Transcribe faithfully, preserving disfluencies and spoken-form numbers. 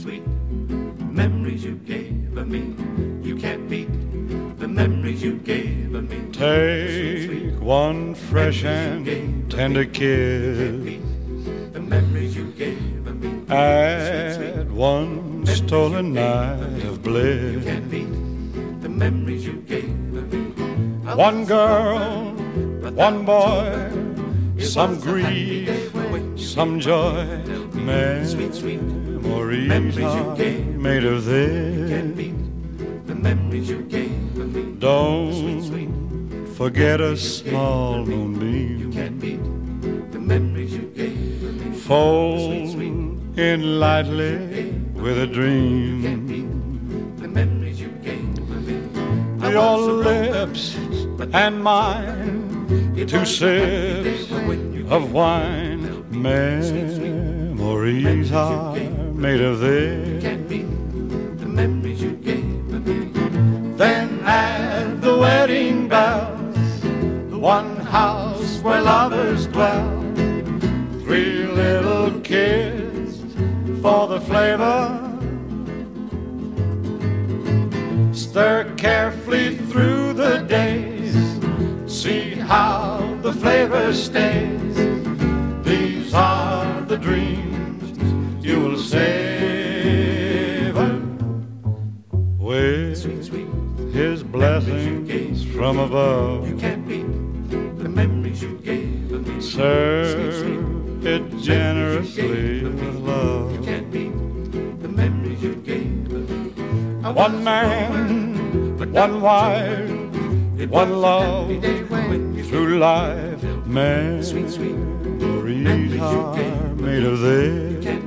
sweet memories you gave me. You can't beat the memories you gave me. Take one fresh and tender kiss. The memories you gave me. Add one stolen night of bliss. You can't beat the memories you gave me. One girl, one boy, some grief, some joy. Memories are made of this. The memories you gave me. Don't forget a small moonbeam. You can't beat the memories you gave me. Fold in lightly with a dream. The memories you gave me. Your lips and mine, two sips of wine. Memories are made of this. The memories you gave me. Then add the wedding bells, the one house where lovers dwell. Three little kids for the flavor. Stir carefully through the days. See how the flavor stays. These are the dreams you will savor with His blessings from above. You can't beat the memories you gave me. Serve it generously with love. You can't beat the memories you gave me. One man, one wife, one love through life. Memories are made of this.